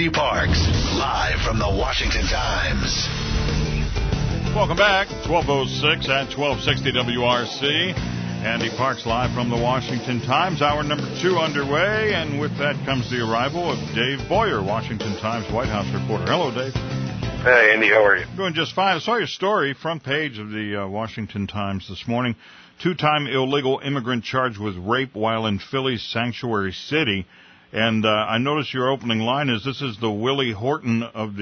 Andy Parks, live from the Washington Times. Welcome back. 1206 at 1260 WRC. Andy Parks live from the Washington Times. Hour number 2 underway, and with that comes the arrival of Dave Boyer, Washington Times White House reporter. Hello, Dave. Hey, Andy, how are you? Doing just fine. I saw your story, front page of the Washington Times this morning. 2-time illegal immigrant charged with rape while in Philly's Sanctuary City. And I noticed your opening line is, this is the Willie Horton of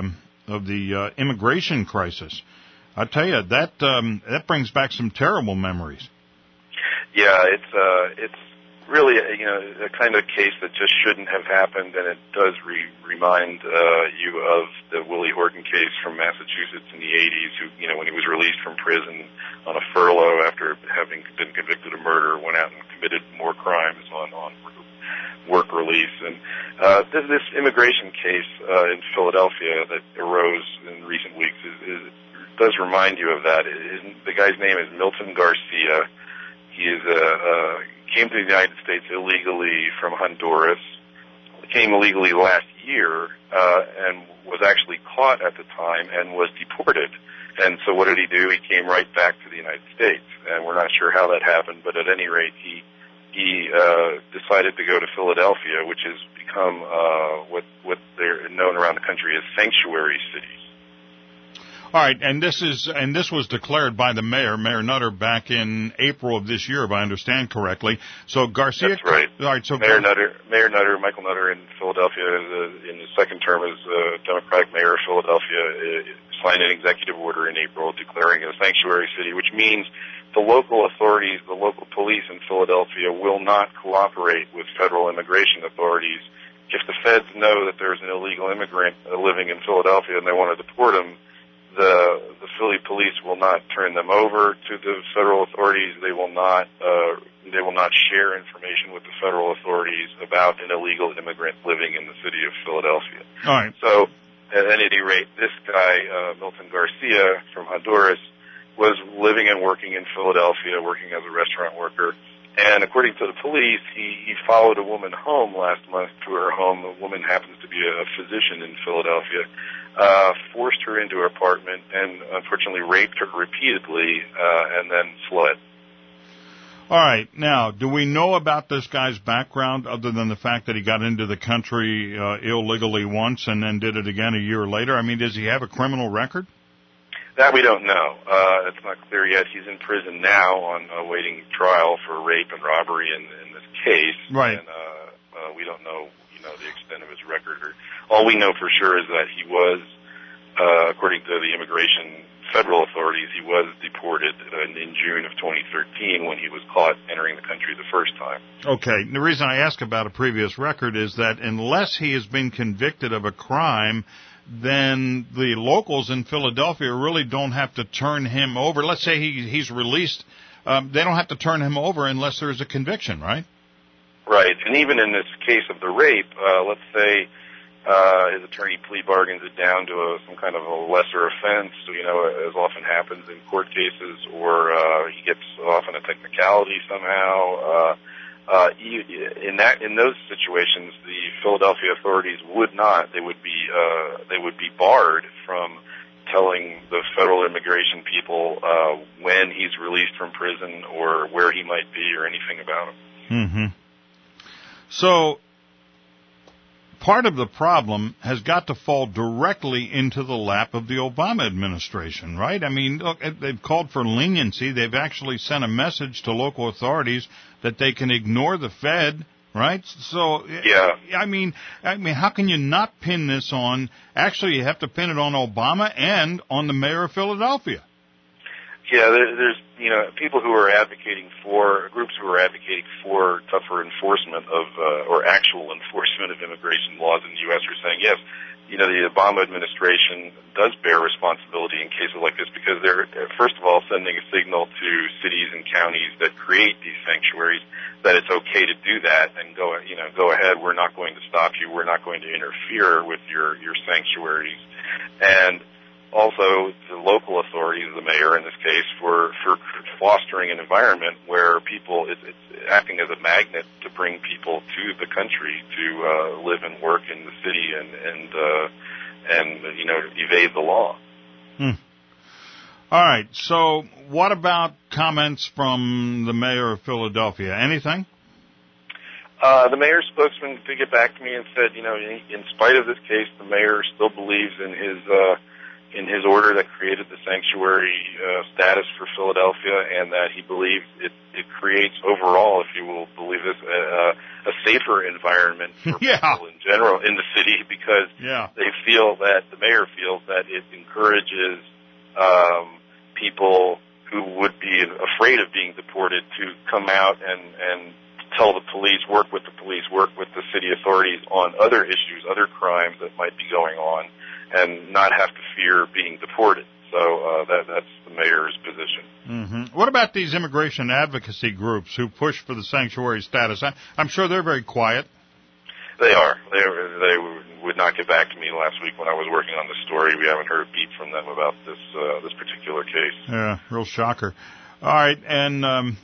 the immigration crisis. I tell you, that brings back some terrible memories. Yeah, it's really a kind of case that just shouldn't have happened, and it does remind you of the Willie Horton case from Massachusetts in the 80s, who, when he was released from prison on a furlough after having been convicted of murder, went out and committed more crimes on work release. And this immigration case in Philadelphia that arose in recent weeks does remind you of that. The guy's name is Milton Garcia. He came to the United States illegally from Honduras, came illegally last year, and was actually caught at the time and was deported. And so what did he do? He came right back to the United States, and we're not sure how that happened, but at any rate, he decided to go to Philadelphia, which has become what they're known around the country as sanctuary cities. All right, and this was declared by the mayor, Mayor Nutter, back in April of this year, if I understand correctly. So Garcia. That's right. All right. So Mayor Nutter, Michael Nutter, in Philadelphia, in his second term as Democratic mayor of Philadelphia, signed an executive order in April declaring it a sanctuary city, which means the local authorities, the local police in Philadelphia, will not cooperate with federal immigration authorities. If the feds know that there's an illegal immigrant living in Philadelphia and they want to deport him, the Philly police will not turn them over to the federal authorities. They will not share information with the federal authorities about an illegal immigrant living in the city of Philadelphia. All right. So, at any rate, this guy, Milton Garcia from Honduras, was living and working in Philadelphia, working as a restaurant worker. And according to the police, he followed a woman home last month to her home. The woman happens to be a physician in Philadelphia. Forced her into her apartment and unfortunately raped her repeatedly, and then fled. All right. Now, do we know about this guy's background other than the fact that he got into the country illegally once and then did it again a year later? I mean, does he have a criminal record? That we don't know. It's not clear yet. He's in prison now on awaiting trial for rape and robbery in this case. Right. And we don't know, the extent of his record. All we know for sure is that he was, according to the immigration federal authorities, he was deported in June of 2013 when he was caught entering the country the first time. Okay. The reason I ask about a previous record is that unless he has been convicted of a crime, then the locals in Philadelphia really don't have to turn him over. Let's say he's released. They don't have to turn him over unless there's a conviction, right? Right. And even in this case of the rape, let's say his attorney plea bargains it down to some kind of a lesser offense, as often happens in court cases, or he gets off on a technicality somehow. In those situations, the Philadelphia authorities would be barred from telling the federal immigration people when he's released from prison or where he might be or anything about him. Mm-hmm. So part of the problem has got to fall directly into the lap of the Obama administration, right? I mean, look, they've called for leniency. They've actually sent a message to local authorities that they can ignore the Fed, right? So, yeah. I mean, how can you not pin this on? Actually, you have to pin it on Obama and on the mayor of Philadelphia. Yeah, there's people who are advocating for groups who are advocating for tougher enforcement of or actual enforcement of immigration laws in the U.S. are saying yes. The Obama administration does bear responsibility in cases like this because they're, first of all, sending a signal to cities and counties that create these sanctuaries that it's okay to do that and go ahead. We're not going to stop you. We're not going to interfere with your sanctuaries. And also the local authorities, the mayor in this case, for fostering an environment where people, it's acting as a magnet to bring people to the country to live and work in the city and evade the law. All right. So, what about comments from the mayor of Philadelphia? Anything? The mayor's spokesman did get back to me and said, in spite of this case, the mayor still believes in his order that created the sanctuary status for Philadelphia, and that he believes it creates overall, if you will believe this, a safer environment for people in general in the city, because they feel that the mayor feels that it encourages people who would be afraid of being deported to come out and tell the police, work with the city authorities on other issues, other crimes that might be going on, and not have to fear being deported. So that's the mayor's position. Mm-hmm. What about these immigration advocacy groups who push for the sanctuary status? I'm sure they're very quiet. They are. They would not get back to me last week when I was working on the story. We haven't heard a beat from them about this particular case. Yeah, real shocker. All right, and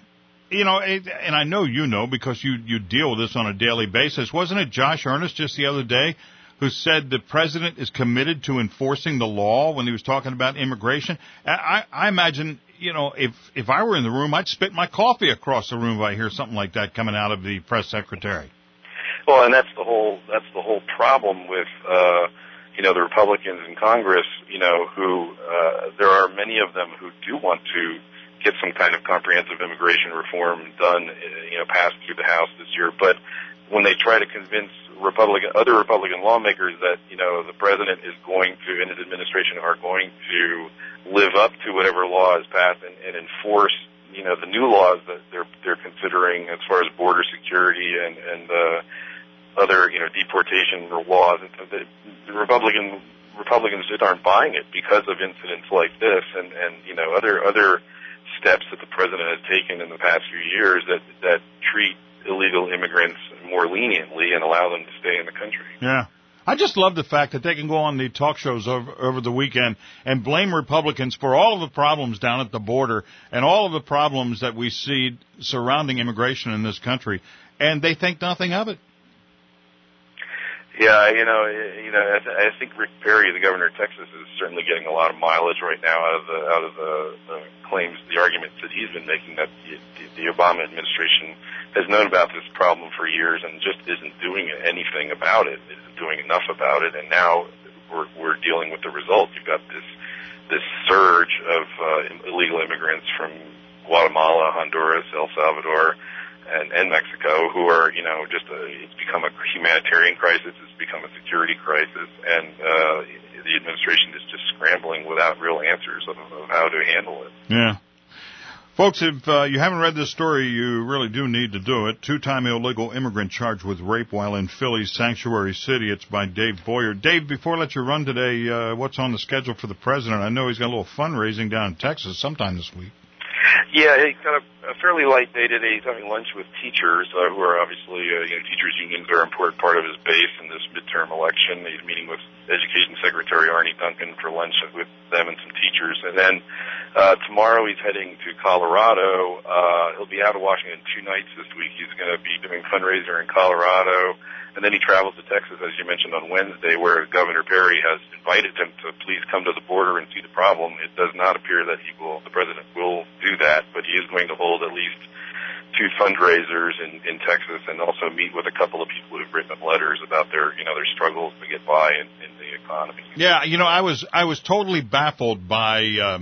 and I know you know because you deal with this on a daily basis. Wasn't it Josh Earnest just the other day who said the president is committed to enforcing the law when he was talking about immigration? I imagine, if I were in the room, I'd spit my coffee across the room if I hear something like that coming out of the press secretary. Well, and that's the whole problem with the Republicans in Congress, who there are many of them who do want to get some kind of comprehensive immigration reform done, passed through the House this year. But when they try to convince other Republican lawmakers that, the president is going to, and his administration are going to live up to whatever law is passed and enforce, the new laws that they're considering as far as border security and other, deportation laws, the Republicans just aren't buying it because of incidents like this and other steps that the president has taken in the past few years that treat illegal immigrants more leniently and allow them to stay in the country. Yeah. I just love the fact that they can go on the talk shows over the weekend and blame Republicans for all of the problems down at the border and all of the problems that we see surrounding immigration in this country, and they think nothing of it. Yeah, I think Rick Perry, the governor of Texas, is certainly getting a lot of mileage right now out of the claims, the arguments that he's been making that the Obama administration has known about this problem for years and just isn't doing anything about it, isn't doing enough about it, and now we're dealing with the results. You've got this surge of illegal immigrants from Guatemala, Honduras, El Salvador, and Mexico, who are, it's become a humanitarian crisis, it's become a security crisis, and the administration is just scrambling without real answers of how to handle it. Yeah. Folks, if you haven't read this story, you really do need to do it. Two-time illegal immigrant charged with rape while in Philly's Sanctuary City. It's by Dave Boyer. Dave, before I let you run today, what's on the schedule for the president? I know he's got a little fundraising down in Texas sometime this week. Yeah, he's got a fairly light day today. He's having lunch with teachers, who are obviously, teachers' unions are an important part of his base in this midterm election. He's meeting with Education Secretary Arne Duncan for lunch with them and some teachers. And then tomorrow he's heading to Colorado. He'll be out of Washington 2 nights this week. He's going to be doing fundraiser in Colorado. And then he travels to Texas, as you mentioned, on Wednesday, where Governor Perry has invited him to please come to the border and see the problem. It does not appear that the president will do that, but he is going to hold at least 2 fundraisers in Texas and also meet with a couple of people who've written letters about their struggles to get by in the economy. Yeah, I was totally baffled by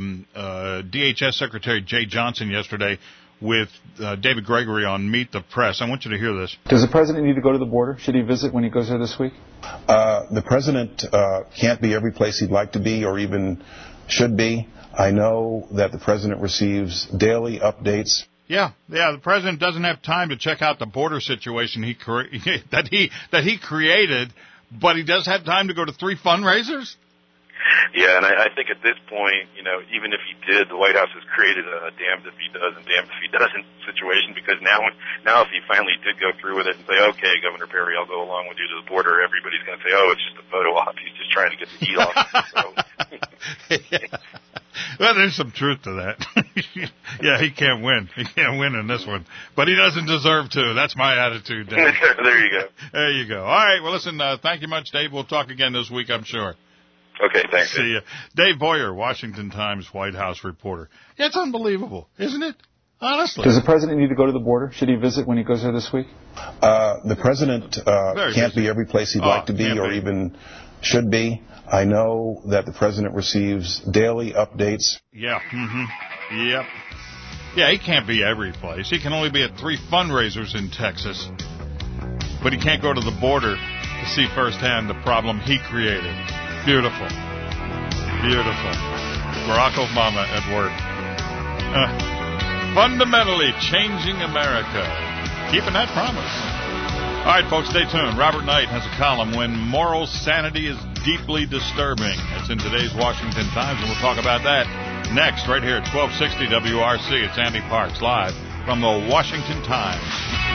DHS Secretary Jay Johnson yesterday with David Gregory on Meet the Press. I want you to hear this. Does the president need to go to the border? Should he visit when he goes there this week? The president can't be every place he'd like to be or even should be. I know that the president receives daily updates. Yeah, the president doesn't have time to check out the border situation that he created, but he does have time to go to 3 fundraisers? Yeah, and I think at this point, even if he did, the White House has created a damned if he does and damned if he doesn't situation, because now if he finally did go through with it and say, okay, Governor Perry, I'll go along with you to the border, everybody's going to say, oh, it's just a photo op. He's just trying to get the heat off. So. Yeah. Well, there's some truth to that. Yeah, he can't win. He can't win in this one. But he doesn't deserve to. That's my attitude, Dave. There you go. There you go. All right. Well, listen, thank you much, Dave. We'll talk again this week, I'm sure. Okay, thanks. See you. Dave Boyer, Washington Times White House reporter. Yeah, it's unbelievable, isn't it? Honestly. Does the president need to go to the border? Should he visit when he goes there this week? The president can't be every place he'd like to be or even should be. I know that the president receives daily updates. Yeah. Mm-hmm. Yep. Yeah, he can't be every place. He can only be at 3 fundraisers in Texas. But he can't go to the border to see firsthand the problem he created. Beautiful. Beautiful. Barack Obama at work. Fundamentally changing America. Keeping that promise. All right, folks, stay tuned. Robert Knight has a column, When Moral Sanity is Deeply Disturbing. It's in today's Washington Times, and we'll talk about that next, right here at 1260 WRC. It's Andy Parks, live from the Washington Times.